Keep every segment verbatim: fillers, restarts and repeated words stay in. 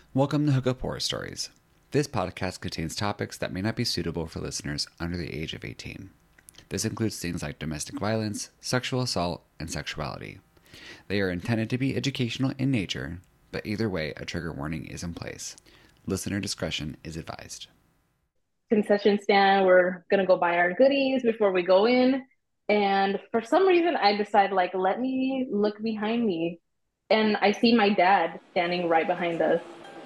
Welcome to Hookup Horror Stories. This podcast contains topics that may not be suitable for listeners under the age of eighteen. This includes things like domestic violence, sexual assault, and sexuality. They are intended to be educational in nature, but either way, a trigger warning is in place. Listener discretion is advised. Concession stand. We're gonna go buy our goodies before we go in. And for some reason, I decide like, let me look behind me. And I see my dad standing right behind us.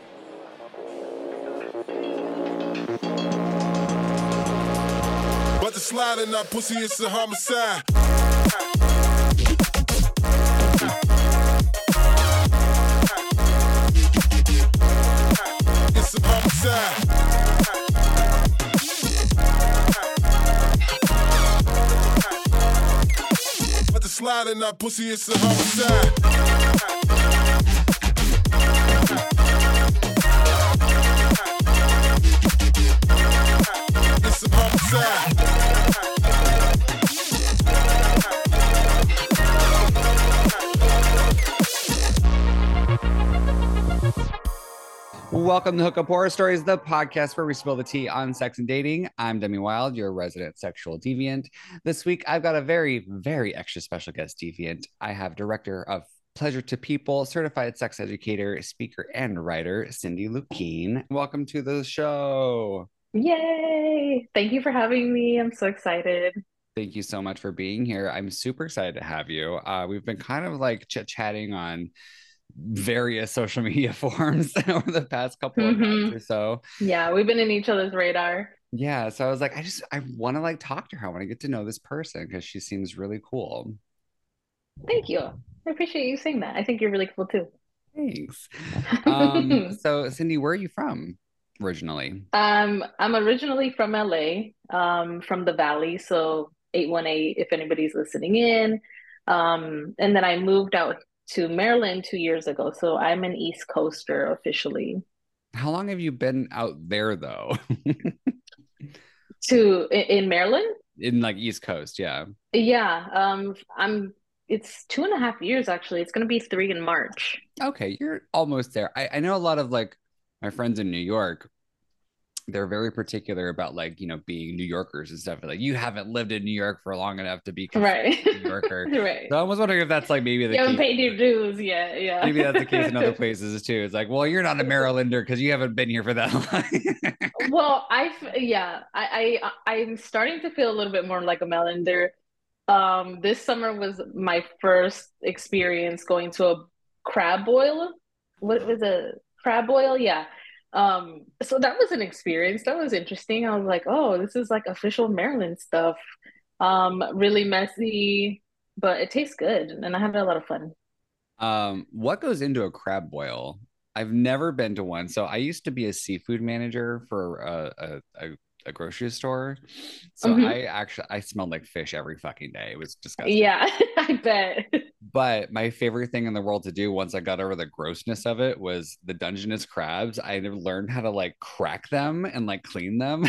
But the slide in that pussy is a homicide. It's a homicide. But the slide in that pussy is a homicide. It's a homicide. Welcome to Hookup Horror Stories, the podcast where we spill the tea on sex and dating. I'm Demi Wild, your resident sexual deviant. This week, I've got a very, very extra special guest deviant. I have director of Pleasure to People, certified sex educator, speaker, and writer, Cindy Lukine. Welcome to the show. Yay! Thank you for having me. I'm so excited. Thank you so much for being here. I'm super excited to have you. Uh, we've been kind of like chit-chatting on various social media forums over the past couple of Mhm. months or so. Yeah, we've been in each other's radar. Yeah, so I was like, I just I want to like talk to her. I want to get to know this person because she seems really cool. Thank you. I appreciate you saying that. I think you're really cool too. Thanks. Um, so Cindy, where are you from originally? Um, I'm originally from L A, um, from the Valley, so eight one eight if anybody's listening in. Um, and then I moved out to Maryland two years ago, so I'm an East Coaster officially. How long have you been out there though? To in, in Maryland? In like East Coast, yeah. Yeah, um, I'm it's two and a half years actually. It's gonna be three in March. Okay, you're almost there. I, I know a lot of like my friends in New York, they're very particular about like, you know, being New Yorkers and stuff. Like you haven't lived in New York for long enough to be considered Right. a New Yorker. Right. So I was wondering if that's like maybe the You haven't case. paid your dues yet. Yeah. Maybe that's the case in other places too. It's like, well, you're not a Marylander because you haven't been here for that long. Well, I f- yeah, I, I I'm starting to feel a little bit more like a Melander. Um, this summer was my first experience going to a crab boil. What was a crab boil? Yeah. Um, so that was an experience. That was interesting. I was like, oh, this is like official Maryland stuff. Um, really messy, but it tastes good, and I had a lot of fun. Um, what goes into a crab boil? I've never been to one. So I used to be a seafood manager for a a, a, a grocery store. So Hmm. I actually I smelled like fish every fucking day. It was disgusting. Yeah, I bet. But my favorite thing in the world to do once I got over the grossness of it was the Dungeness crabs. I learned how to like crack them and like clean them.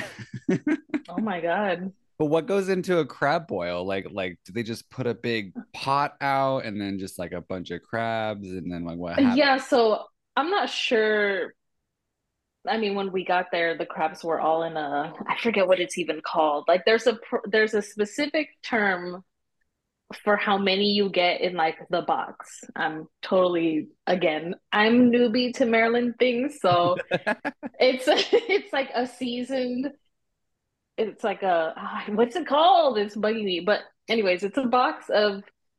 Oh my God. But what goes into a crab boil? Like, like, do they just put a big pot out and then just like a bunch of crabs and then like what happens? Yeah, so I'm not sure. I mean, when we got there, the crabs were all in a, I forget what it's even called. Like there's a pr- there's a specific term for how many you get in like the box. I'm totally, again, I'm newbie to Maryland things, so it's it's like a seasoned, it's like a ah, what's it called? It's bugging me. But anyways, it's a box of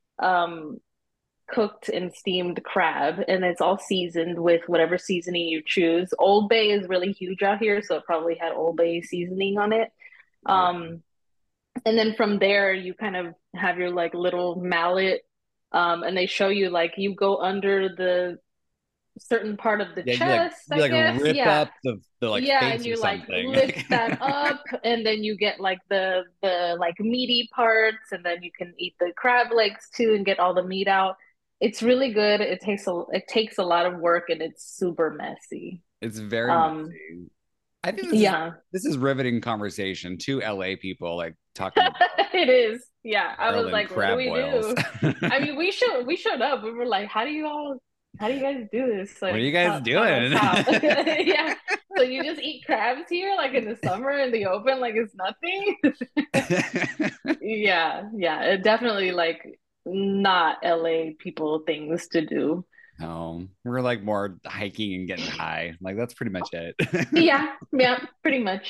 um cooked and steamed crab, and it's all seasoned with whatever seasoning you choose. Old Bay is really huge out here, so it probably had Old Bay seasoning on it. Yeah. Um, and then from there, you kind of have your like little mallet, um, and they show you like you go under the certain part of the Yeah, you like chest, you I like guess. rip Yeah. up the, the like Yeah, and face or you like something. lift that up, and then you get like the the like meaty parts, and then you can eat the crab legs too and get all the meat out. It's really good. It takes a it takes a lot of work, and it's super messy. It's very Um, messy. I think this is yeah, this is riveting conversation. Two L A people like talking about it is. Yeah, I was Maryland like, what do crab we boils. do? I mean, we showed we showed up. We were like, how do you all how do you guys do this? What are Like, you guys tell, tell us doing? how. Yeah. So you just eat crabs here, like in the summer in the open, like it's nothing? Yeah, yeah. It definitely like not L A people things to do. No, we're like more hiking and getting high. Like that's pretty much it. Yeah, yeah, pretty much.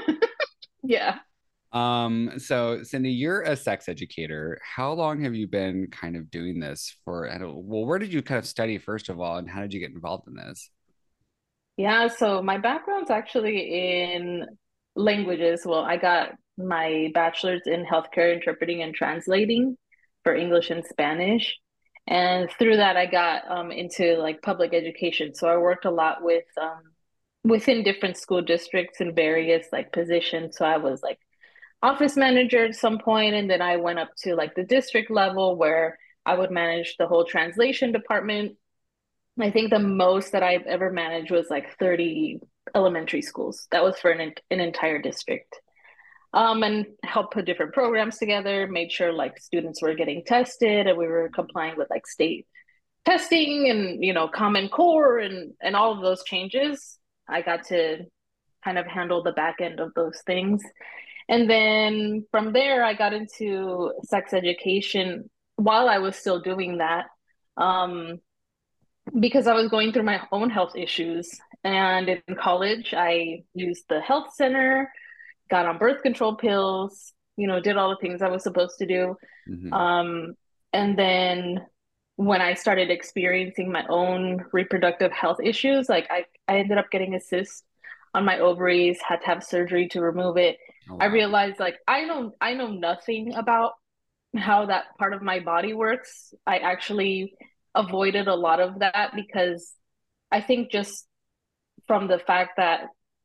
Yeah. Um, so Cindy, you're a sex educator. How long have you been kind of doing this for? I don't, well, where did you kind of study first of all, and how did you get involved in this? Yeah, so my background's actually in languages. Well, I got my bachelor's in healthcare interpreting and translating for English and Spanish. And through that, I got um, into like public education. So I worked a lot with um, within different school districts in various like positions. So I was like office manager at some point, and then I went up to like the district level where I would manage the whole translation department. I think the most that I've ever managed was like thirty elementary schools. That was for an, an entire district. Um, and help put different programs together, made sure like students were getting tested and we were complying with like state testing and, you know, Common Core and, and all of those changes. I got to kind of handle the back end of those things. And then from there, I got into sex education while I was still doing that. Um, because I was going through my own health issues. And in college, I used the health center, got on birth control pills, you know, did all the things I was supposed to do. Hmm. Um, and then when I started experiencing my own reproductive health issues, like I, I ended up getting a cyst on my ovaries, had to have surgery to remove it. Oh I wow. realized like I know I know nothing about how that part of my body works. I actually avoided a lot of that because I think just from the fact that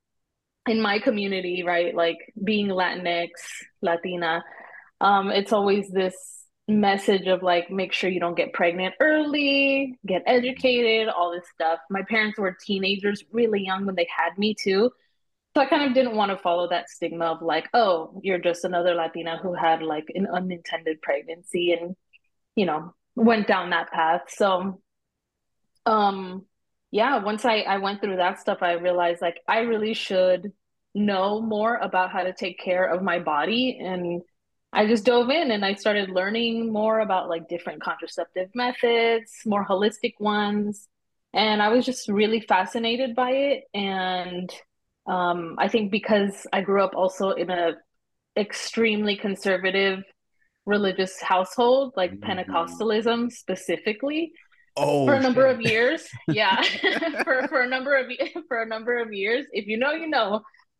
in my community, right, like being Latinx, Latina, um, it's always this message of like, make sure you don't get pregnant early, get educated, all this stuff. My parents were teenagers really young when they had me too. So I kind of didn't want to follow that stigma of like, oh, you're just another Latina who had like an unintended pregnancy and, you know, went down that path. So um, yeah, once I I went through that stuff, I realized like I really should know more about how to take care of my body, and I just dove in and I started learning more about like different contraceptive methods, more holistic ones, and I was just really fascinated by it. And um, I think because I grew up also in a extremely conservative religious household, like Mhm. Pentecostalism specifically for Oh a number shit. of years. Yeah, for for a number of for a number of years. If you know, you know.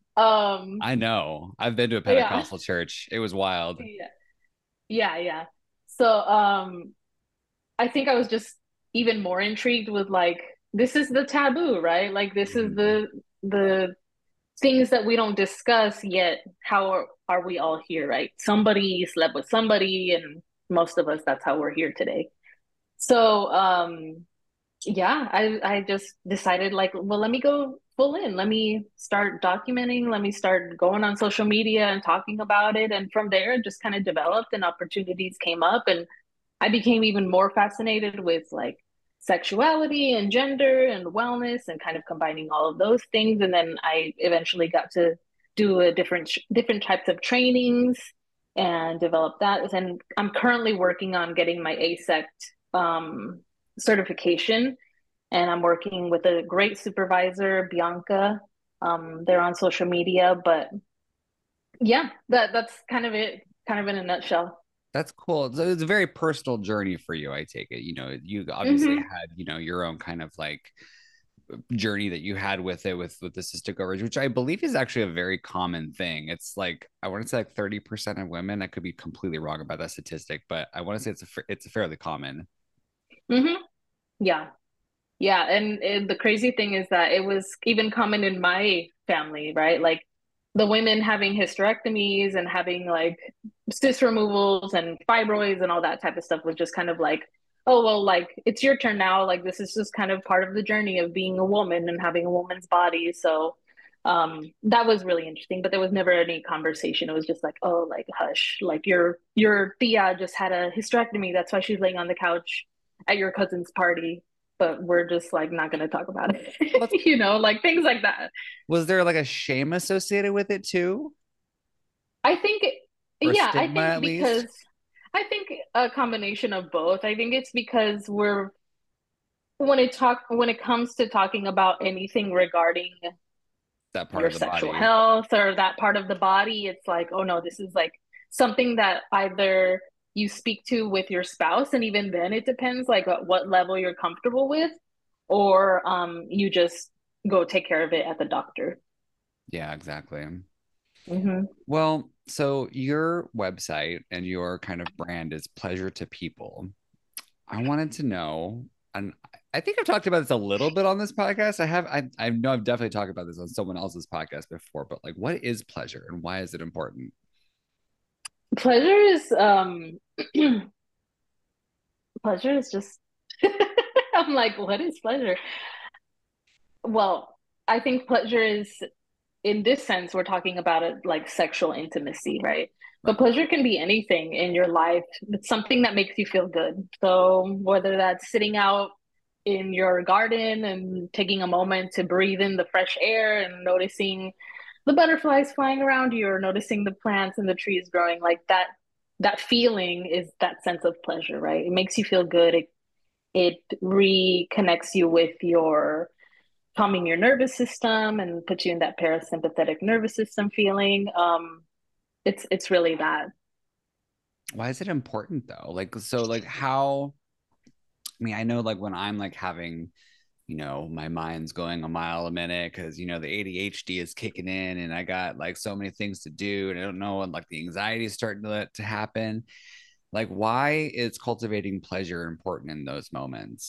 Um, I know. I've been to a yeah, Pentecostal church. It was wild. yeah, yeah, yeah. So, um, I think I was just even more intrigued with like this is the taboo, right? Like this is Mhm. the the things that we don't discuss yet. How are, are we all here, right? Somebody slept with somebody, and most of us, that's how we're here today. So, um, yeah, I I just decided like, well, let me go full in. Let me start documenting. Let me start going on social media and talking about it. And from there, it just kind of developed and opportunities came up. And I became even more fascinated with like sexuality and gender and wellness and kind of combining all of those things. And then I eventually got to do a different different types of trainings and develop that. And I'm currently working on getting my A S E C T um, certification, and I'm working with a great supervisor, Bianca. Um, they're on social media, but yeah, that that's kind of it, kind of in a nutshell. That's cool. So it's a very personal journey for you, I take it. You know, you obviously Hmm. had, you know, your own kind of like journey that you had with it with with the cystic ovaries, which I believe is actually a very common thing. It's like I want to say like thirty percent of women. I could be completely wrong about that statistic, but I want to say it's a it's a fairly common. Hmm. Yeah, yeah, and, and the crazy thing is that it was even common in my family, right? Like the women having hysterectomies and having like cyst removals and fibroids and all that type of stuff was just kind of like, oh, well, like it's your turn now. Like this is just kind of part of the journey of being a woman and having a woman's body. So um that was really interesting, but there was never any conversation. It was just like, oh, like hush, like your your tia just had a hysterectomy. That's why she's laying on the couch at your cousin's party. but we're just like not going to talk about Let's, it. You know, like things like that. was there like a shame associated with it too? I think, Or yeah, I stigma think at least? because I think a combination of both. I think it's because we're when it talk when it comes to talking about anything regarding That part your of the sexual body. health or that part of the body, it's like, oh no, this is like something that either you speak to with your spouse, and even then it depends like at what level you're comfortable with, or um you just go take care of it at the doctor. Yeah, exactly. Hmm. Well, so your website and your kind of brand is pleasure to people. I wanted to know, and I think I've talked about this a little bit on this podcast. I have, I, I know I've definitely talked about this on someone else's podcast before, but like, what is pleasure and why is it important? Pleasure is um pleasure is just I'm like, what is pleasure? Well, I think pleasure is, in this sense, we're talking about it like sexual intimacy, right? But Right. pleasure can be anything in your life. It's something that makes you feel good. So whether that's sitting out in your garden and taking a moment to breathe in the fresh air and noticing the butterflies flying around you, or noticing the plants and the trees growing, like that, that feeling is that sense of pleasure, right? It makes you feel good. It it reconnects you with your calming your nervous system and puts you in that parasympathetic nervous system feeling. Um, it's it's really that. Why is it important though? Like, so like how, I mean, I know like when I'm like having, you know, my mind's going a mile a minute because, you know, the A D H D is kicking in and I got like so many things to do and I don't know, and like the anxiety is starting to, to happen. Like, why is cultivating pleasure important in those moments?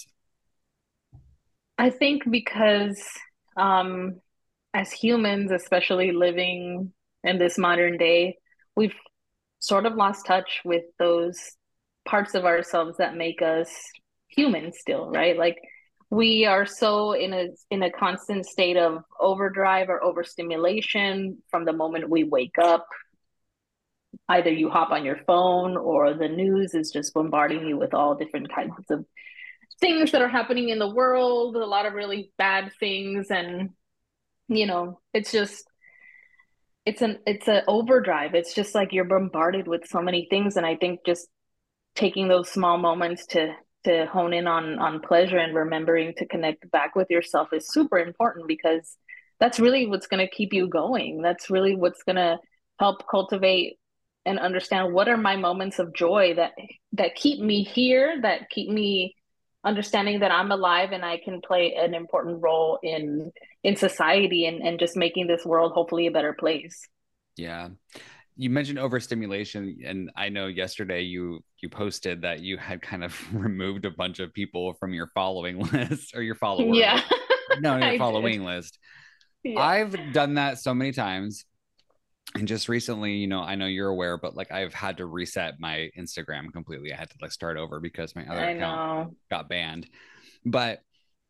I think because um, as humans, especially living in this modern day, we've sort of lost touch with those parts of ourselves that make us human still, right? Like we are so in a in a constant state of overdrive or overstimulation from the moment we wake up. Either you hop on your phone or the news is just bombarding you with all different kinds of things that are happening in the world, a lot of really bad things. And, you know, it's just, it's an, it's an overdrive. It's just like you're bombarded with so many things. And I think just taking those small moments to, to hone in on, on pleasure and remembering to connect back with yourself is super important, because that's really what's going to keep you going. That's really what's going to help cultivate and understand what are my moments of joy that that keep me here, that keep me understanding that I'm alive and I can play an important role in in society, and, and just making this world hopefully a better place. Yeah. You mentioned overstimulation, and I know yesterday you you posted that you had kind of removed a bunch of people from your following list or your follower Yeah, list. No, your I did. following list. Yeah. I've done that so many times. And just recently, you know, I know you're aware, but like I've had to reset my Instagram completely. I had to like start over because my other I account know. got banned. But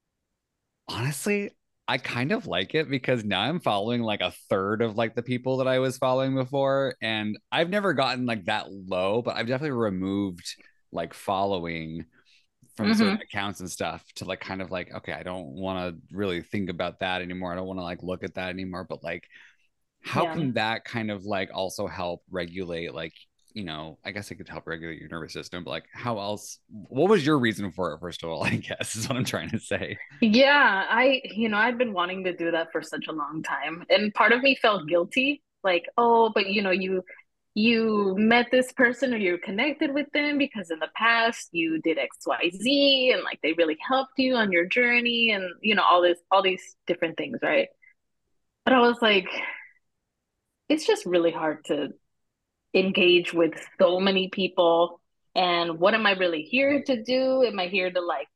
honestly, I kind of like it because now I'm following like a third of like the people that I was following before. And I've never gotten like that low, but I've definitely removed like following from certain Hmm. accounts and stuff to like kind of like, okay, I don't want to really think about that anymore. I don't want to like look at that anymore. But like, how Yeah. can that kind of like also help regulate like, you know, I guess it could help regulate your nervous system, but like how else, what was your reason for it, first of all? I guess is what I'm trying to say. Yeah, I, you know, I've been wanting to do that for such a long time. And part of me felt guilty, like, oh, but you know, you you met this person or you're connected with them because in the past you did X Y Z, and like they really helped you on your journey, and you know, all this all these different things, right? But I was like, it's just really hard to engage with so many people. And what am I really here to do? Am I here to like,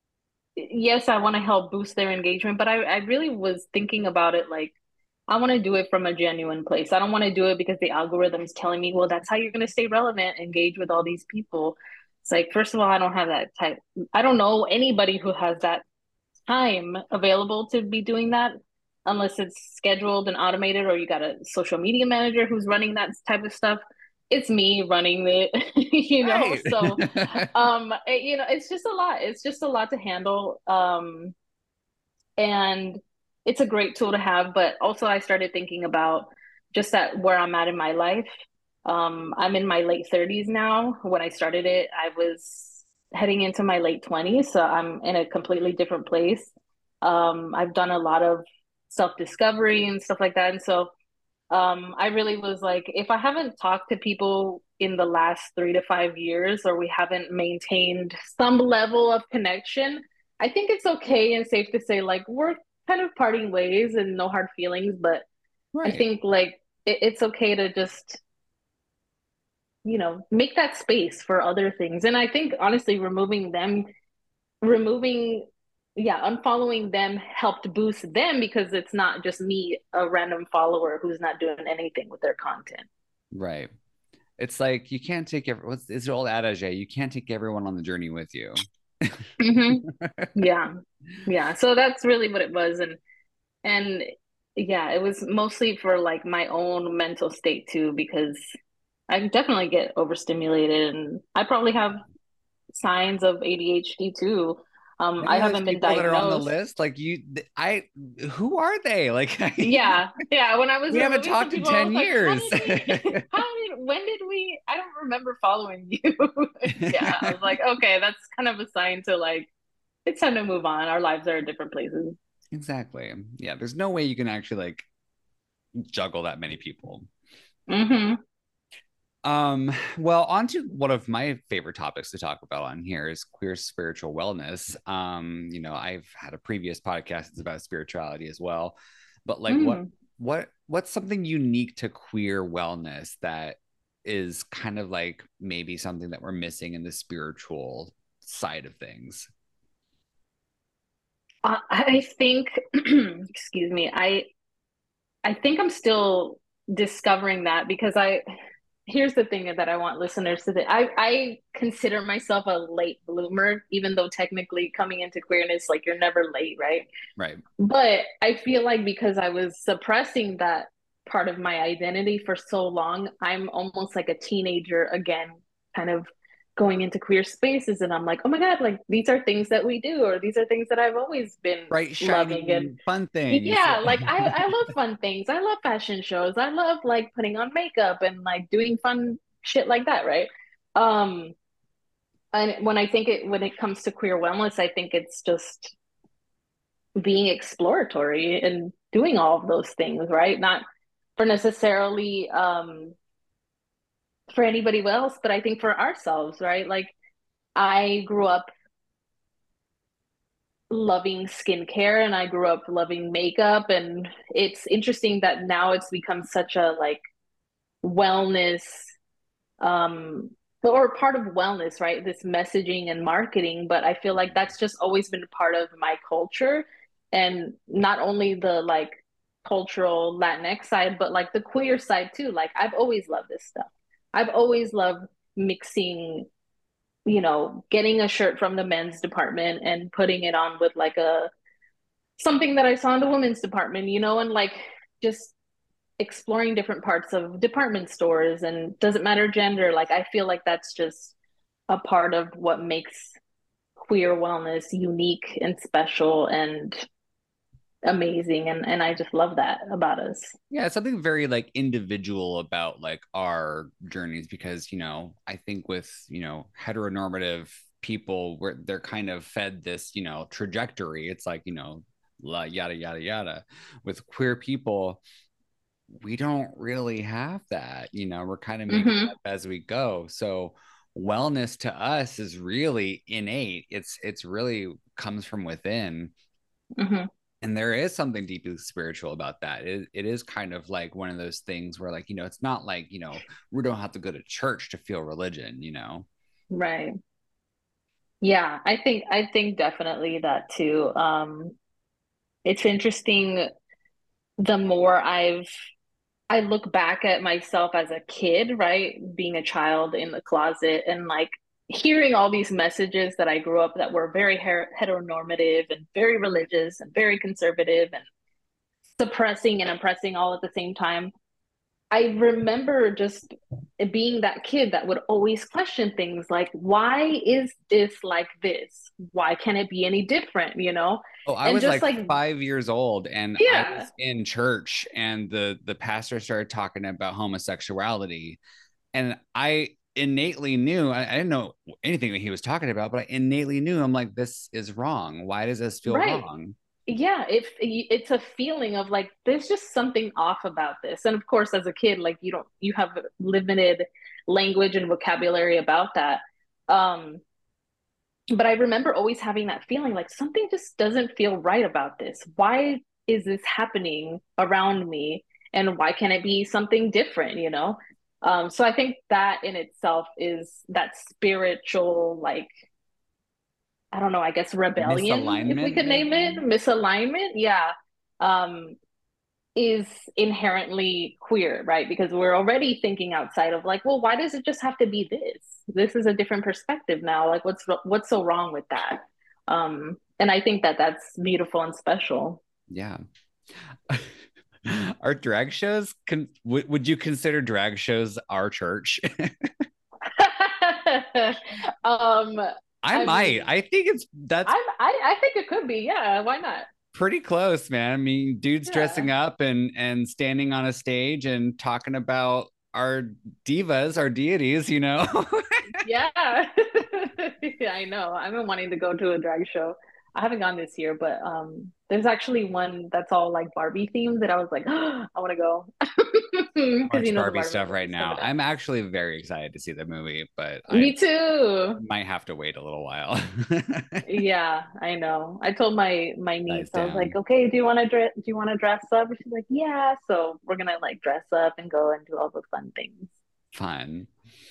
yes, I want to help boost their engagement, but I, I really was thinking about it like, I want to do it from a genuine place. I don't want to do it because the algorithm's telling me, well, that's how you're going to stay relevant, engage with all these people. It's like, first of all, I don't have that type. I don't know anybody who has that time available to be doing that, unless it's scheduled and automated, or you got a social media manager who's running that type of stuff. it's me running it, you know. Right. So, um, it, you know, it's just a lot. It's just a lot to handle. Um, and it's a great tool to have, but also I started thinking about just that where I'm at in my life. Um, I'm in my late thirties now. When I started it, I was heading into my late twenties, so I'm in a completely different place. Um, I've done a lot of self-discovery and stuff like that, and so um, I really was like, if I haven't talked to people in the last three to five years, or we haven't maintained some level of connection, I think it's okay and safe to say, like, we're kind of parting ways and no hard feelings. But I Right. think, like, it, it's okay to just, you know, make that space for other things. And I think, honestly, removing them, removing, yeah, unfollowing them helped boost them because it's not just me, a random follower who's not doing anything with their content. Right. It's like you can't take every what's it's an old adage, eh? You can't take everyone on the journey with you. Hmm. Yeah. Yeah. So that's really what it was. And and yeah, it was mostly for like my own mental state too, because I definitely get overstimulated and I probably have signs of A D H D too. Um, Any I of those haven't been people that are on the diagnosed. list, like you, I, who are they? Like, Yeah, yeah. When I was we haven't removing some talked in people, I ten was like, how years. did we, how did, when did we, I don't remember following you. Yeah, I was like, okay, that's kind of a sign to like, it's time to move on. Our lives are in different places. Exactly. Yeah, there's no way you can actually like juggle that many people. Hmm. Um, well, on to one of my favorite topics to talk about on here is queer spiritual wellness. Um, you know, I've had a previous podcast that's about spirituality as well, but like what Mm. what what's something unique to queer wellness that is kind of like maybe something that we're missing in the spiritual side of things? I, I think, excuse me, I I think I'm still discovering that because I here's the thing that I want listeners to think. I I consider myself a late bloomer, even though technically coming into queerness, like you're never late, right? Right. But I feel like because I was suppressing that part of my identity for so long, I'm almost like a teenager again, kind of going into queer spaces. And I'm like, oh my God, like these are things that we do, or these are things that I've always been Bright, loving. And shiny, fun things. yeah, like I, Yeah. I love fun things. I love fashion shows. I love like putting on makeup and like doing fun shit like that, right? Um, and when I think it when it comes to queer wellness, I think it's just being exploratory and doing all of those things, right? Not for necessarily um for anybody else, but I think for ourselves, right? Like I grew up loving skincare and I grew up loving makeup, and it's interesting that now it's become such a like wellness um or part of wellness, right? This messaging and marketing, but I feel like that's just always been part of my culture, and not only the like cultural Latinx side, but like the queer side too. Like I've always loved this stuff. I've always loved mixing, you know, getting a shirt from the men's department and putting it on with like a something that I saw in the women's department, you know, and like just exploring different parts of department stores, and doesn't matter gender. Like I feel like that's just a part of what makes queer wellness unique and special and amazing, and and I just love that about us. Yeah, it's something very like individual about like our journeys because, you know, I think with, you know, heteronormative people where they're kind of fed this, you know, trajectory. It's like, you know, la, yada, yada, yada. With queer people, we don't really have that. You know, we're kind of making it Mm-hmm. up as we go. So wellness to us is really innate. It's it's really comes from within, Mm-hmm. and there is something deeply spiritual about that. It, it is kind of like one of those things where like, you know, it's not like, you know, we don't have to go to church to feel religion, you know. Right. Yeah, I think I think definitely that too. Um, it's interesting the more I've I look back at myself as a kid, right? Being a child in the closet and like hearing all these messages that I grew up that were very her heteronormative and very religious and very conservative and suppressing and oppressing all at the same time. I remember just being that kid that would always question things like, why is this like this? Why can't it be any different, you know? Oh, I And was just like like, five years old, and I yeah, was in church, and the the pastor started talking about homosexuality, and I innately knew I, I didn't know anything that he was talking about, but I innately knew I'm like, this is wrong. Why does this feel right. wrong? Yeah, if it's a feeling of like there's just something off about this. And of course, as a kid, like you don't you have limited language and vocabulary about that. Um, but I remember always having that feeling like something just doesn't feel right about this. Why is this happening around me? And why can't it be something different, you know? Um, so I think that in itself is that spiritual, like, I don't know, I guess rebellion, if we Misalignment, could name it, maybe. misalignment. Yeah. Um, is inherently queer, right? Because we're already thinking outside of like, well, why does it just have to be this? This is a different perspective now. Like, what's what's so wrong with that? Um, and I think that that's beautiful and special. Yeah. Are drag shows con- w- would you consider drag shows our church? um, I I might. mean, I think it's that's I, I I think it could be. Yeah, why not? pretty close, man. I mean, dudes dressing Yeah. up and and standing on a stage and talking about our divas, our deities, you know. Yeah. Yeah, I know. I've been wanting to go to a drag show. I haven't gone this year, but um there's actually one that's all like Barbie themed that I was like, oh, I want to go. Because Much you know the Barbie Barbie stuff right movie's now. coming out. I'm actually very excited to see the movie, but I Me too. might have to wait a little while. Yeah, I know. I told my my Dies niece, I was like, down. okay, do you want to dress do you want to dress up? And she's like, yeah. So we're gonna like dress up and go and do all the fun things. Fun.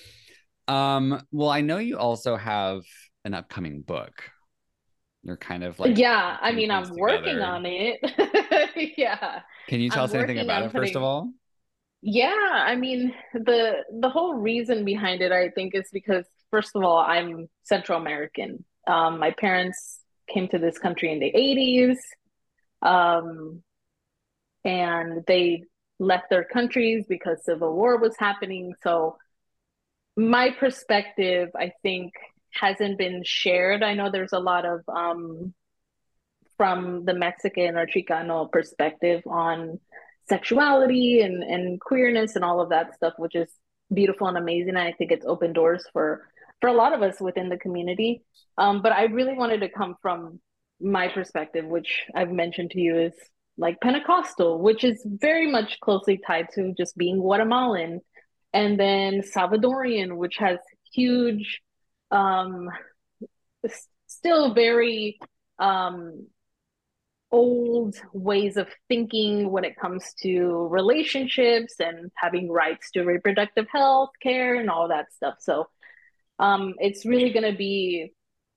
Um, well, I know you also have an upcoming book. You're kind of like Yeah, I putting mean, things I'm working together. on it. Yeah. Can you tell I'm us anything working about on it, first of putting all? Yeah, I mean, the the whole reason behind it, I think, is because first of all, I'm Central American. Um, my parents came to this country in the eighties, um, and they left their countries because civil war was happening. So my perspective, I think, hasn't been shared. I know there's a lot of um, from the Mexican or Chicano perspective on sexuality and, and queerness and all of that stuff, which is beautiful and amazing. And I think it's opened doors for for a lot of us within the community. Um, but I really wanted to come from my perspective, which I've mentioned to you is like Pentecostal, which is very much closely tied to just being Guatemalan, and then Salvadorian, which has huge, um, still very um, old ways of thinking when it comes to relationships and having rights to reproductive health care and all that stuff. So um, it's really going to be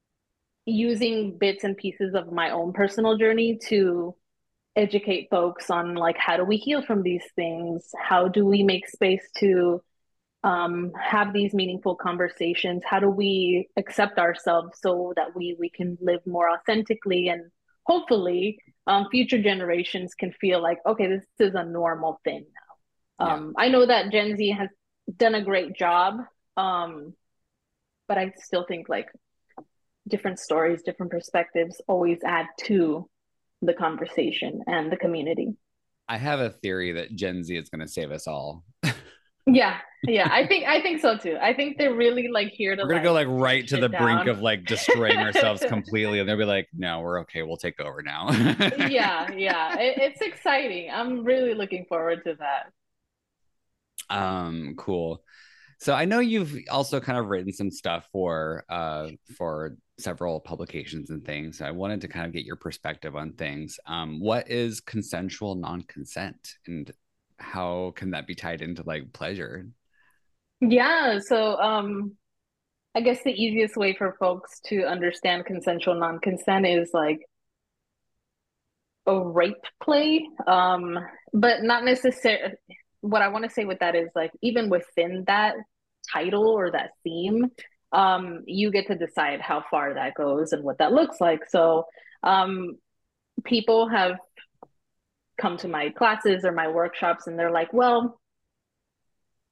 using bits and pieces of my own personal journey to educate folks on like how do we heal from these things? How do we make space to um, have these meaningful conversations? How do we accept ourselves so that we we can live more authentically and hopefully um, future generations can feel like, okay, this is a normal thing now. Yeah. Um, I know that Gen Z has done a great job, um, but I still think like different stories, different perspectives always add to the conversation and the community. I have a theory that Gen Z is going to save us all. Yeah, yeah, I think I think so too. I think they're really like here to We're going to go like like break right to the shit brink down. of like destroying ourselves completely. And they'll be like, no, we're okay. We'll take over now. Yeah, yeah, it, it's exciting. I'm really looking forward to that. um, cool. So I know you've also kind of written some stuff for uh for several publications and things. So I wanted to kind of get your perspective on things. Um, what is consensual non-consent and how can that be tied into like pleasure? Yeah, so um I guess the easiest way for folks to understand consensual non-consent is like a rape play. Um, but not necessarily what I want to say with that is like even within that title or that theme, um, you get to decide how far that goes and what that looks like. So um people have come to my classes or my workshops and they're like, well,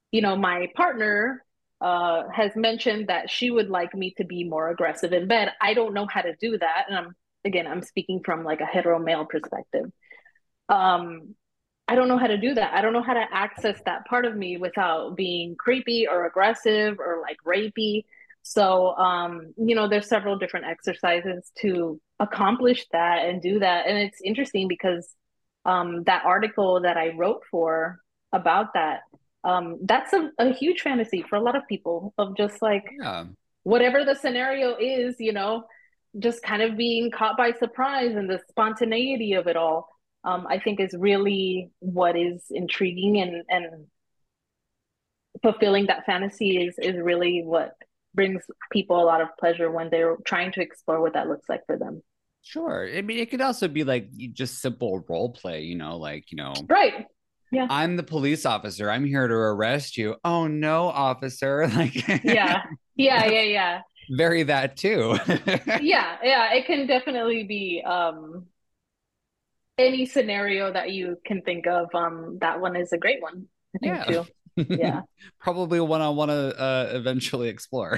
you know, my partner uh, has mentioned that she would like me to be more aggressive in bed. I don't know how to do that. And I'm, again, I'm speaking from like a hetero male perspective. Um, I don't know how to do that. I don't know how to access that part of me without being creepy or aggressive or like rapey. So, um, you know, there's several different exercises to accomplish that and do that. And it's interesting because um, that article that I wrote for about that, um, that's a, a huge fantasy for a lot of people of just like Yeah. whatever the scenario is, you know, just kind of being caught by surprise and the spontaneity of it all, um, I think is really what is intriguing and and fulfilling that fantasy is is really what brings people a lot of pleasure when they're trying to explore what that looks like for them. Sure. I mean, it could also be like just simple role play, you know, like, you know, Right. Yeah. I'm the police officer. I'm here to arrest you. Oh no, officer. Like Yeah. Yeah. Yeah. Yeah. very that too. Yeah. Yeah. It can definitely be um any scenario that you can think of. Um, that one is a great one, I think Yeah. too. Yeah. Probably one I want to uh, eventually explore.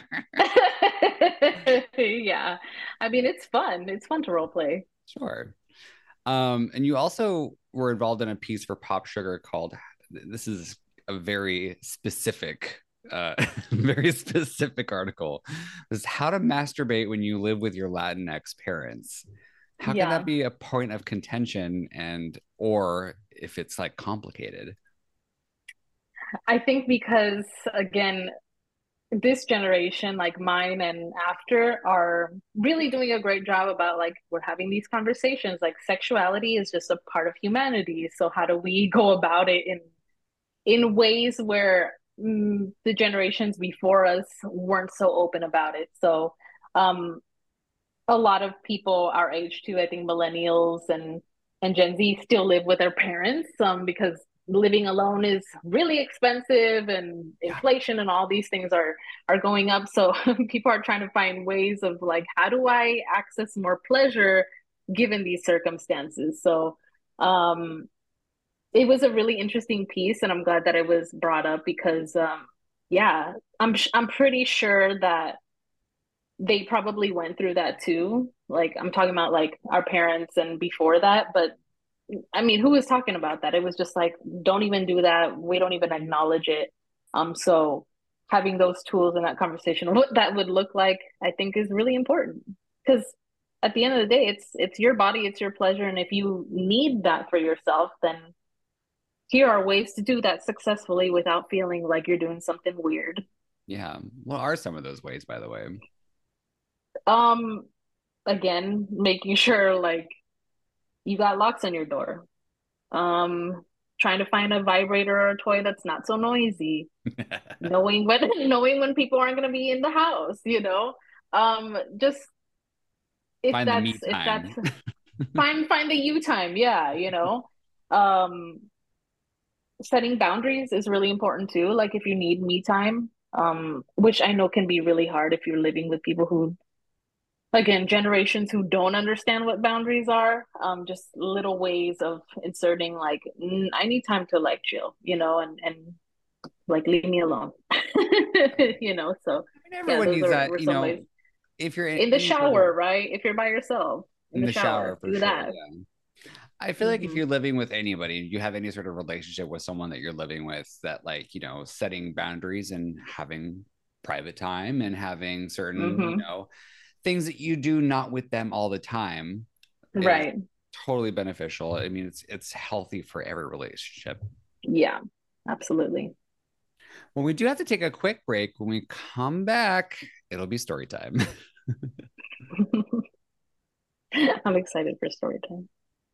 Yeah. I mean, it's fun. It's fun to role play. Sure. Um, and you also were involved in a piece for Pop Sugar called, this is a very specific, uh, very specific article. This is how to masturbate when you live with your Latinx parents. How can that Yeah. be a point of contention and or if it's like complicated? I think because again, this generation, like mine and after, are really doing a great job about like we're having these conversations. Like sexuality is just a part of humanity. So how do we go about it in in ways where mm, the generations before us weren't so open about it? So um a lot of people our age too, I think millennials and and Gen Z still live with their parents um because living alone is really expensive and Yeah. inflation and all these things are are going up. So people are trying to find ways of like how do I access more pleasure given these circumstances. So um it was a really interesting piece and I'm glad that it was brought up because um yeah, I'm I'm pretty sure that they probably went through that too. Like I'm talking about like our parents and before that, but I mean, who was talking about that? It was just like, don't even do that. We don't even acknowledge it. Um, so having those tools in that conversation, what that would look like, I think is really important. Because at the end of the day, it's it's your body, it's your pleasure, and if you need that for yourself, then here are ways to do that successfully without feeling like you're doing something weird. Yeah. What are some of those ways, by the way? Um, again, making sure like you got locks on your door. Um, trying to find a vibrator or a toy that's not so noisy. Knowing when knowing when people aren't going to be in the house, you know. Um, just if Find the that's me if that's time. find find the you time, yeah, you know. Um, setting boundaries is really important too. Like if you need me time, um, which I know can be really hard if you're living with people who again, generations who don't understand what boundaries are, um, just little ways of inserting like, mm, I need time to like chill, you know, and and like leave me alone, you know. So I mean, yeah, everyone those needs are that, were you some know, ways. if you're in In the any sort of shower, right? If you're by yourself in in the the shower shower, for do sure. that. Yeah. I feel like if Hmm. you're living with anybody, you have any sort of relationship with someone that you're living with, that like, you know, setting boundaries and having private time and having certain, you Hmm. know, things that you do not with them all the time is Right. totally beneficial. I mean, it's it's healthy for every relationship. Yeah, absolutely. Well, we do have to take a quick break. When we come back, it'll be story time. I'm excited for story time.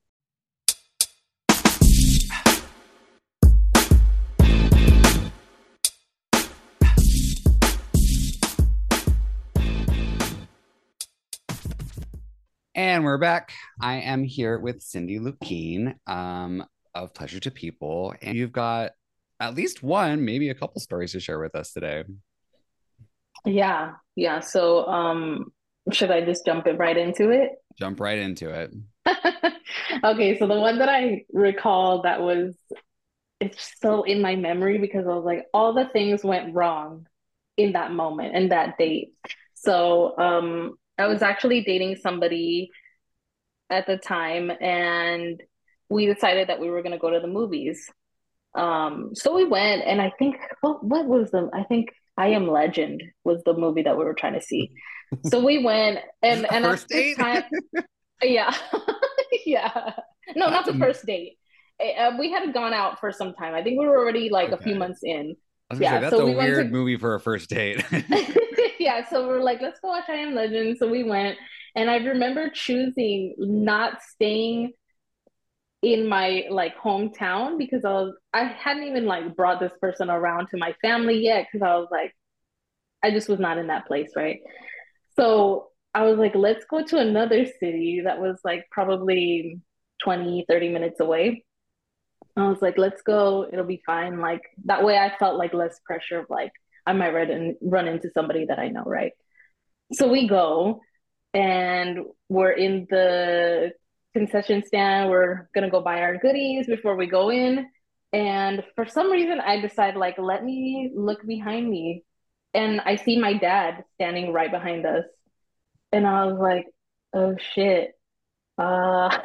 And we're back. I am here with Cindy Lukine um, of Pleasure to People. And you've got at least one, maybe a couple stories to share with us today. Yeah, yeah. So, um, should I just jump it right into it? Jump right into it. Okay, so the one that I recall that was it's so in my memory because I was like, all the things went wrong in that moment and that date. So, um, I was actually dating somebody at the time, and we decided that we were going to go to the movies. Um, so we went, and I think what what was the I think I Am Legend was the movie that we were trying to see. So we went, This is and the and at first this date? time, yeah, yeah, no, not That's the a, first date. Uh, we had gone out for some time. I think we were already like a few okay. months in. I was gonna say Yeah, that's so a we went weird to movie for a first date. yeah, so we're like, let's go watch I Am Legend. So we went, and I remember choosing not staying in my like hometown because I was I hadn't even like brought this person around to my family yet because I was like I just was not in that place, right? So I was like, let's go to another city that was like probably twenty, thirty minutes away. I was like, let's go, it'll be fine. Like that way I felt like less pressure of like I might run and run into somebody that I know, right? So we go and we're in the concession stand. We're gonna go buy our goodies before we go in. And for some reason, I decide like, let me look behind me. And I see my dad standing right behind us. And I was like, oh shit. Uh,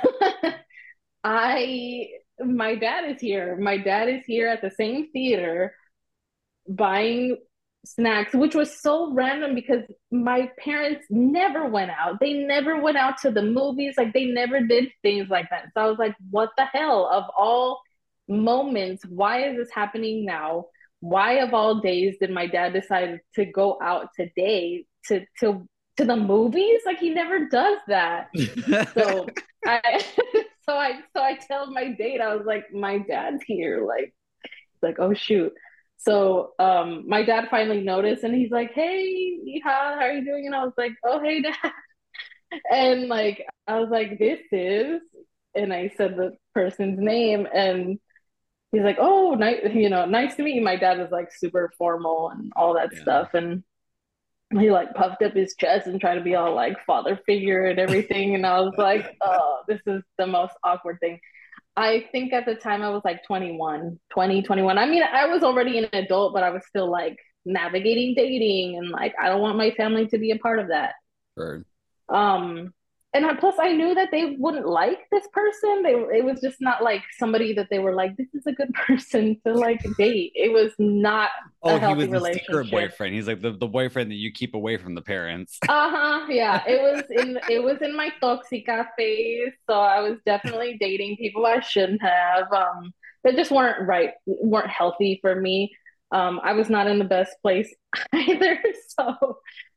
I, my dad is here. My dad is here at the same theater buying snacks, which was so random because my parents never went out. They never went out to the movies. Like they never did things like that. So I was like, what the hell? Of all moments, why is this happening now? Why of all days did my dad decide to go out today to to to the movies? Like he never does that. So I so I so I tell my date, I was like, my dad's here. Like like, oh shoot. So um my dad finally noticed and he's like, hey, how, how are you doing? And I was like, oh hey dad. And like I was like, this is and I said the person's name and he's like, oh nice, you know, nice to meet you. My dad was like super formal and all that Yeah. stuff. And he like puffed up his chest and tried to be all like father figure and everything. And I was like, oh, this is the most awkward thing. I think at the time I was like twenty-one, twenty, twenty-one. I mean, I was already an adult, but I was still like navigating dating and like I don't want my family to be a part of that. Sure. Um, and I, plus I knew that they wouldn't like this person. They it was just not like somebody that they were like, this is a good person to like date. It was not Oh, a he healthy was the secret relationship. boyfriend. He's like the, the boyfriend that you keep away from the parents. Uh-huh. Yeah. It was in it was in my toxica phase. So I was definitely dating people I shouldn't have. Um, that just weren't right, weren't healthy for me. Um, I was not in the best place either. So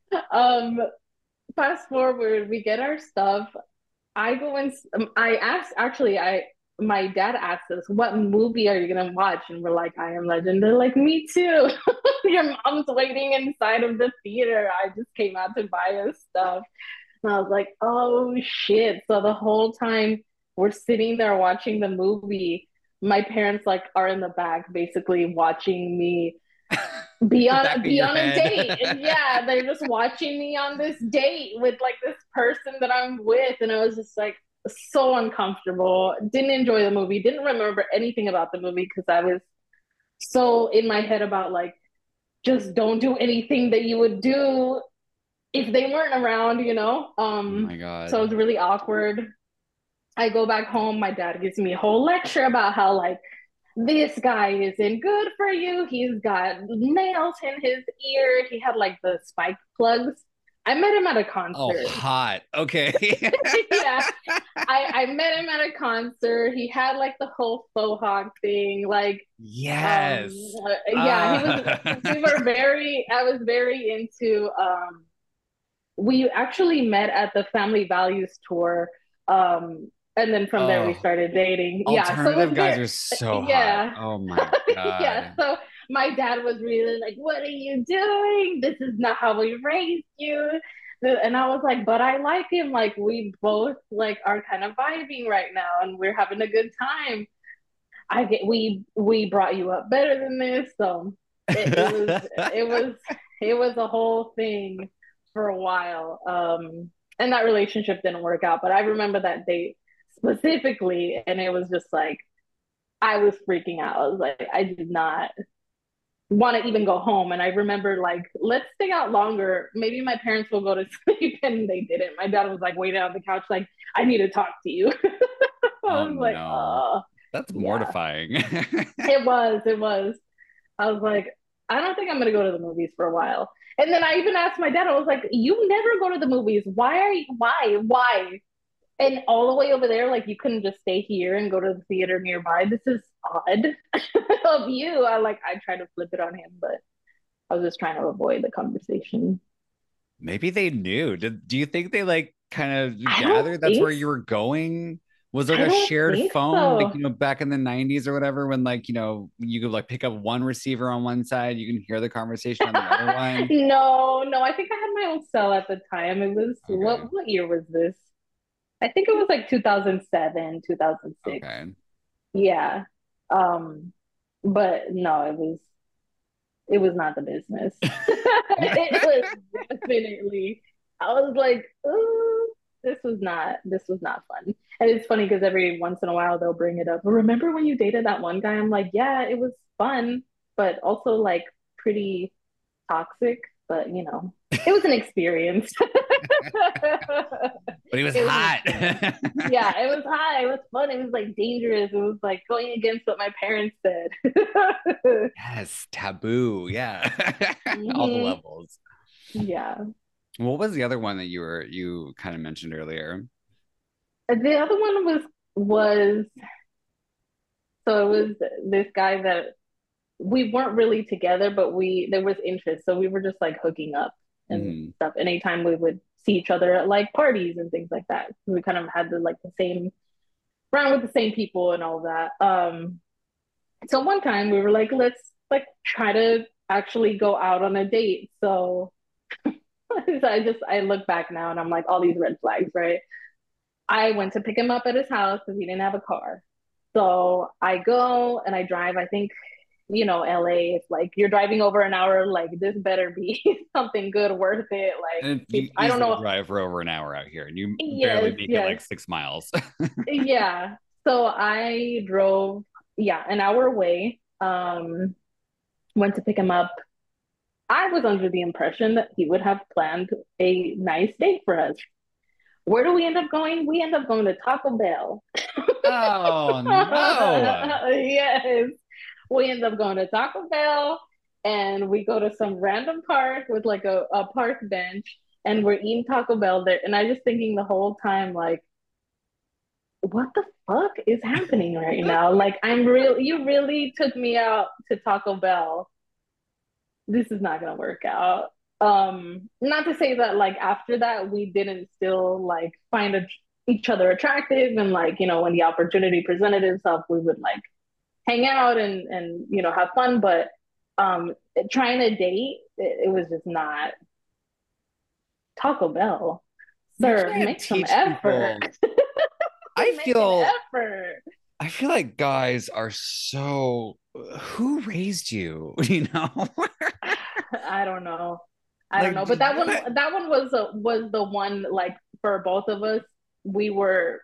um fast forward, we get our stuff. I go and um, I asked actually I my dad asked us, what movie are you gonna watch? And we're like, I Am Legend. They're like, me too. Your mom's waiting inside of the theater. I just came out to buy us stuff. And I was like, oh shit. So the whole time we're sitting there watching the movie, my parents like are in the back basically watching me be The back on of be your on a head. date. And yeah, they're just watching me on this date with like this person that I'm with. And I was just like so uncomfortable. Didn't enjoy the movie, didn't remember anything about the movie because I was so in my head about like just don't do anything that you would do if they weren't around, you know? Oh Um, my so it God. was really awkward. I go back home, my dad gives me a whole lecture about how like this guy isn't good for you. He's got nails in his ear. He had like the spike plugs. I met him at a Oh, concert. hot. Okay. Yeah, I, I met him at a concert. He had like the whole faux hawk thing. Like, um, Yes. yeah, he was, Uh, we were very, I was very into, um, we actually met at the Family Values tour. Um, and then from there we oh, started dating. Yeah, so it alternative was guys very, are so hot. yeah, Oh my yeah. God. So my dad was really like, "What are you doing? This is not how we raised you." And I was like, "But I like him. Like we both like are kind of vibing right now, and we're having a good time. I get we we brought you up better than this, so it, it was it was it was a whole thing for a while. Um, and that relationship didn't work out, but I remember that date specifically, and it was just like I was freaking out. I was like, I did not want to even go home. And I remember like, let's stay out longer. Maybe my parents will go to sleep, and they didn't. My dad was like waiting on the couch, like, I need to talk to you. I Oh was like, no. oh, That's yeah, mortifying. it was, it was. I was like, I don't think I'm gonna go to the movies for a while. And then I even asked my dad, I was like, you never go to the movies. Why are you, why, why? And all the way over there, like you couldn't just stay here and go to the theater nearby. This is odd of you. I like, I tried to flip it on him, but I was just trying to avoid the conversation. Maybe they knew. Did do you think they like kind of I don't gathered that's where think, you were going? Was like I a don't shared think phone, like so. you know, back in the nineties or whatever, when like, you know, you could like pick up one receiver on one side, you can hear the conversation on the other one. No, no, I think I had my own cell at the time. It was Okay. what what year was this? I think it was like two thousand seven, two thousand six. Okay. Yeah. Um, but no, it was it was not the business. It was definitely, I was like, ooh, this was not this was not fun. And it's funny because every once in a while they'll bring it up. Remember when you dated that one guy? I'm like, yeah, it was fun, but also like pretty toxic, but you know, it was an experience. But he was It was an hot. experience. Yeah, it was high. It was fun. It was like dangerous. It was like going against what my parents said. Yes, taboo. Yeah. All the Hmm. levels. Yeah. What was the other one that you were you kind of mentioned earlier? The other one was was so it was this guy that we weren't really together, but we there was interest, so we were just like hooking up and Hmm. stuff. Anytime we would see each other at like parties and things like that, we kind of had the like the same around with the same people and all that. Um, so one time we were like, let's like try to actually go out on a date. So I just I look back now and I'm like all these red flags, right? I went to pick him up at his house because he didn't have a car. So I go and I drive. I think, you know, L A, it's like you're driving over an hour, like this better be something good, worth it. Like, And if, you I don't easily know. drive for over an hour out here, and you barely Yes, make it yes, like six miles. yeah. So I drove, yeah, an hour away. Um, went to pick him up. I was under the impression that he would have planned a nice date for us. Where do we end up going? We end up going to Taco Bell. Oh no. Yes. We end up going to Taco Bell, and we go to some random park with like a, a park bench, and we're eating Taco Bell there. And I just thinking the whole time, like, what the fuck is happening right now? Like, I'm real, you really took me out to Taco Bell. This is not gonna work out. Um, not to say that like after that we didn't still like find a, each other attractive, and like, you know, when the opportunity presented itself, we would like hang out and and you know have fun. But um, trying to date, it, it was just not Taco Bell. You Sir, can't make some teach effort. people. I Make an feel effort. I feel like guys are so who raised you, you know? I don't know. I don't Like know. But that what? one that one was a, was the one like for both of us. We were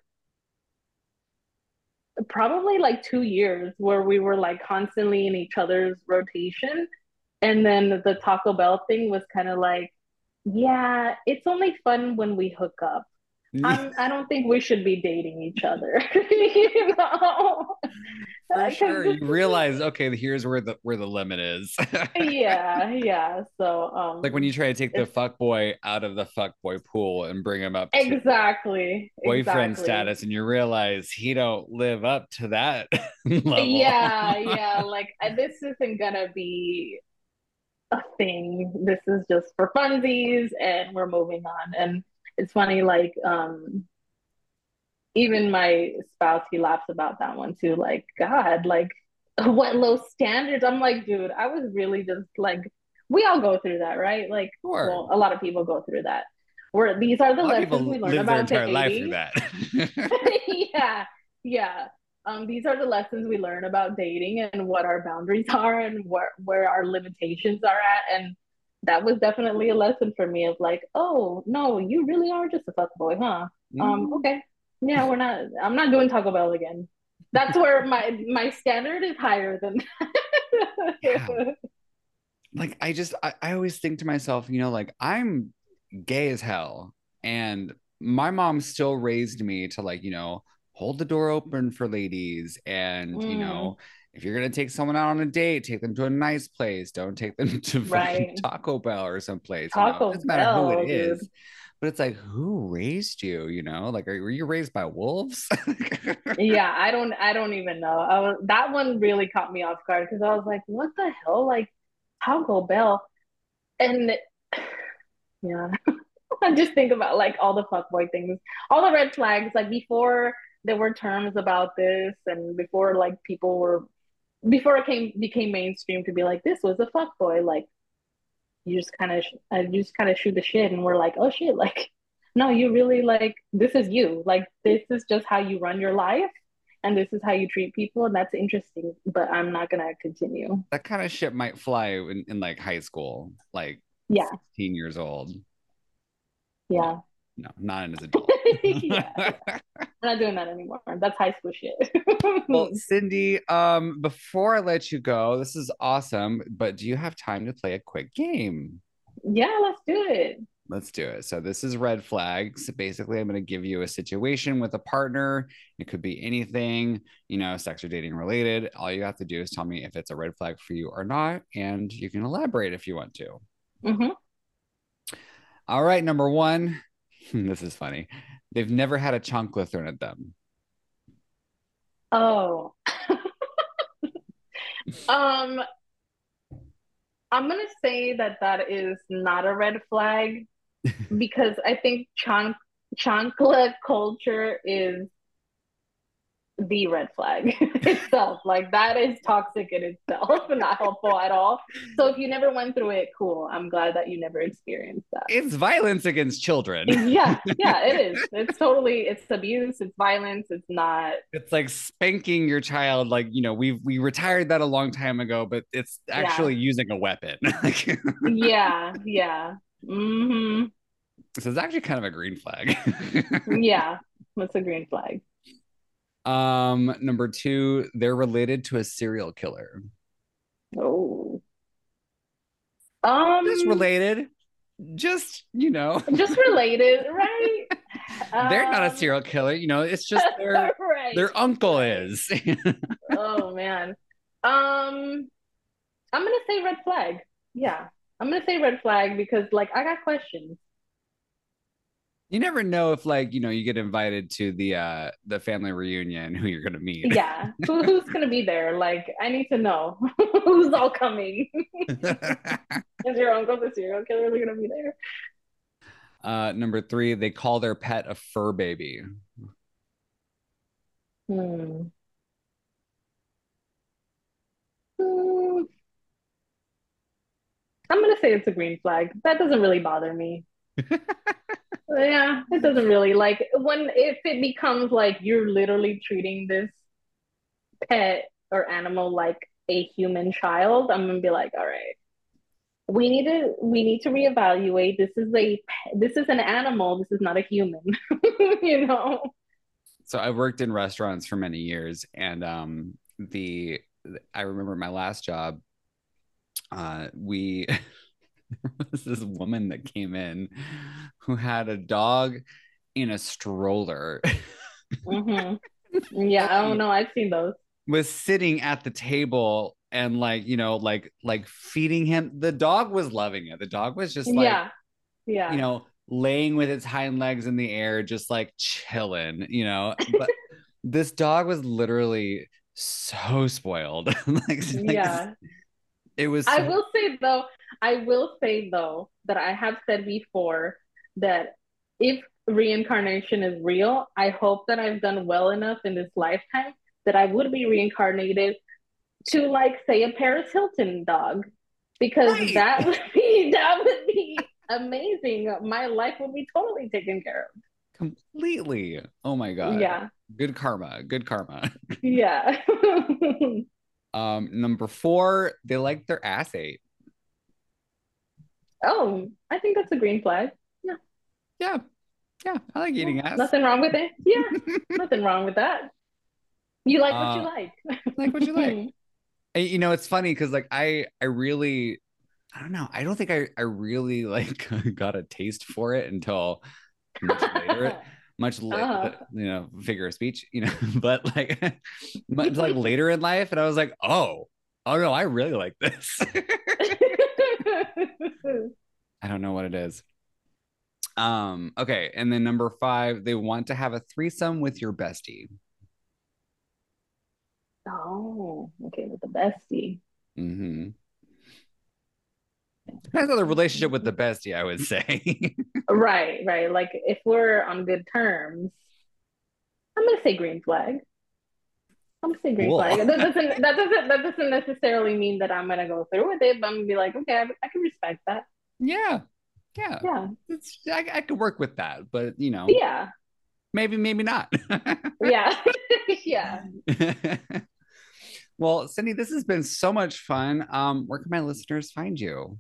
probably like two years where we were like constantly in each other's rotation. And then the Taco Bell thing was kind of like, yeah, it's only fun when we hook up. I'm, I don't think we should be dating each other, you know, For because sure. this You is realize, okay, here's where the where the limit is. yeah, yeah. So, Like when um, you try to take the it's fuck boy out of the fuck boy pool and bring him up to exactly, boyfriend exactly. status, and you realize he don't live up to that level. Yeah, yeah. Like I, this isn't gonna be a thing. This is just for funsies, and we're moving on. And it's funny, like, um, even my spouse, he laughs about that one too. Like, God, like, what low standards? I'm like, dude, I was really just like, we all go through that, right? Like, Sure. well, a lot of people go through that. Where these are the A lot of lessons people we learn live their about entire life through dating. that. Yeah, yeah. Um, these are the lessons we learn about dating and what our boundaries are and where where our limitations are at. And that was definitely a lesson for me of like, oh no, you really are just a fuck boy, huh? Um, Mm. okay. Yeah, we're not I'm not doing Taco Bell again. That's where my my standard is higher than Yeah. that. Like I just I, I always think to myself, you know, like I'm gay as hell. And my mom still raised me to like, you know, hold the door open for ladies. And, you Mm, know, if you're gonna take someone out on a date, take them to a nice place. Don't take them to fucking right. Taco Bell or someplace, you know. It Taco doesn't matter who it Bell, dude. is. But it's like, who raised you? You know, like, are, were you raised by wolves? Yeah, I don't I don't even know. I was that one really caught me off guard because I was like, what the hell? Like Taco Bell. And yeah, I just think about like all the fuckboy things, all the red flags, like before there were terms about this and before like people were before it came became mainstream to be like this was a fuckboy, like you just kind of I just kind of shoot the shit and we're like, oh shit, like no, you really like this is you. Like this is just how you run your life and this is how you treat people and that's interesting, but I'm not gonna continue. That kind of shit might fly in, in like high school, like Yeah, sixteen years old. No, yeah. no, not as an adult. Yeah, we're not doing that anymore. That's high school shit. Well, Cindy, um, before I let you go, this is awesome, but do you have time to play a quick game? Yeah, let's do it. Let's do it. So this is red flags. Basically, I'm going to give you a situation with a partner. It could be anything, you know, sex or dating related. All you have to do is tell me if it's a red flag for you or not, and you can elaborate if you want to. Mm-hmm. All right, number one. This is funny. They've never had a chancla thrown at them. Oh, um, I'm gonna say that that is not a red flag because I think chan chancla culture is the red flag itself. Like that is toxic in itself and not helpful at all. So if you never went through it, cool. I'm glad that you never experienced that. It's violence against children. Yeah, yeah, it is. It's totally it's abuse, it's violence, it's not It's like spanking your child. Like, you know, we we retired that a long time ago, but it's actually yeah. using a weapon. Yeah, yeah. Mm-hmm. So it's actually kind of a green flag. Yeah, that's a green flag. Um, number two, they're related to a serial killer. Oh. Just Um, related. Just, you know, just related, right? they're not a Um, serial killer, you know, it's just their right, their uncle right. is. Oh man. Um, I'm gonna say red flag. Yeah, I'm gonna say red flag because like I got questions. You never know if like, you know, you get invited to the uh the family reunion who you're gonna meet. Yeah, who who's gonna be there? Like I need to know who's all coming. Is your uncle the serial killer really gonna be there? Uh, number three, they call their pet a fur baby. Hmm. Hmm. I'm gonna say it's a green flag. That doesn't really bother me. Yeah, it doesn't really like when if it becomes like you're literally treating this pet or animal like a human child, I'm gonna be like, all right, we need to we need to reevaluate. This is a this is an animal. This is not a human. You know? So I worked in restaurants for many years, and um, the I remember my last job. Uh, we there was this woman that came in who had a dog in a stroller. Hmm. Yeah, I don't Fully know. I've seen those. was sitting at the table and like you know like like feeding him. The dog was loving it. The dog was just like Yeah, you yeah. know laying with its hind legs in the air, just like chilling, you know. But this dog was literally so spoiled. like, like Yeah. it was I so will say though, I will say though that I have said before that if reincarnation is real, I hope that I've done well enough in this lifetime that I would be reincarnated to like say a Paris Hilton dog because right. that would be that would be amazing. My life would be totally taken care of. Completely. Oh my god. Yeah. Good karma. Good karma. Yeah. Um, number four, they like their ass ate. Oh, I think that's a green flag. Yeah. Yeah, yeah. I like Yeah. eating ass. Nothing wrong with it. Yeah. Nothing wrong with that. You like what you Uh, like. like what you like. And, you know, it's funny because like I I really I don't know. I don't think I I really like got a taste for it until much later. Much Uh-huh. later, you know, figure of speech, you know, but like much like later in life, and I was like, oh, oh no, I really like this. I don't know what it is. Um, okay, and then number five, they want to have a threesome with your bestie. Oh, okay, with the bestie. Mm-hmm. Depends on the relationship with the bestie, I would say. Right, right. Like if we're on good terms, I'm gonna say green flag. I'm gonna say green Cool. flag. That doesn't that doesn't that doesn't necessarily mean that I'm gonna go through with it, but I'm gonna be like, okay, I, I can respect that. Yeah, yeah. Yeah, It's I, I could work with that, but you know, yeah, maybe, maybe not. yeah, yeah. Well, Cindy, this has been so much fun. Um, where can my listeners find you?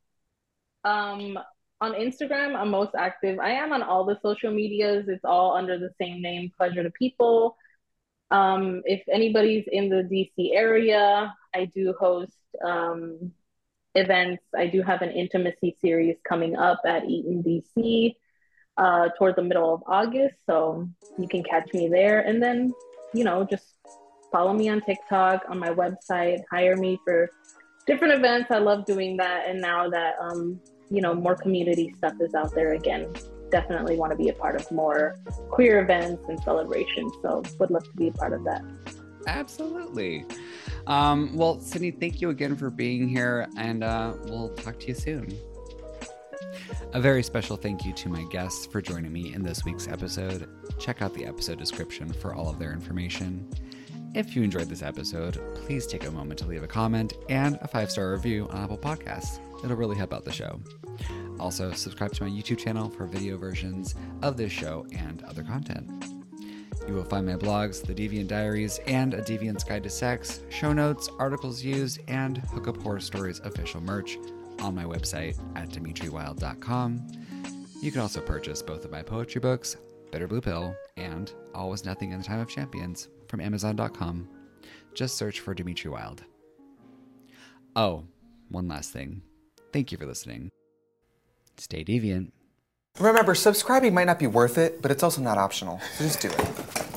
Um, on Instagram, I'm most active. I am on all the social medias. It's all under the same name, Pleasure to People. Um, if anybody's in the D C area, I do host um, events. I do have an intimacy series coming up at Eaton D C uh, toward the middle of August. So you can catch me there. And then, you know, just follow me on TikTok, on my website, hire me for different events. I love doing that. And now that, um, you know, more community stuff is out there again, definitely want to be a part of more queer events and celebrations. So would love to be a part of that. Absolutely. Um, well, Cindy, thank you again for being here, and uh, we'll talk to you soon. A very special thank you to my guests for joining me in this week's episode. Check out the episode description for all of their information. If you enjoyed this episode, please take a moment to leave a comment and a five-star review on Apple Podcasts. It'll really help out the show. Also, subscribe to my YouTube channel for video versions of this show and other content. You will find my blogs, The Deviant Diaries, and A Deviant's Guide to Sex, show notes, articles used, and Hookup Horror Stories official merch on my website at dimitri wild dot com. You can also purchase both of my poetry books, Bitter Blue Pill, and All Was Nothing in the Time of Champions from amazon dot com. Just search for Dimitri Wild. Oh, one last thing. Thank you for listening. Stay deviant. Remember, subscribing might not be worth it, but it's also not optional, so just do it.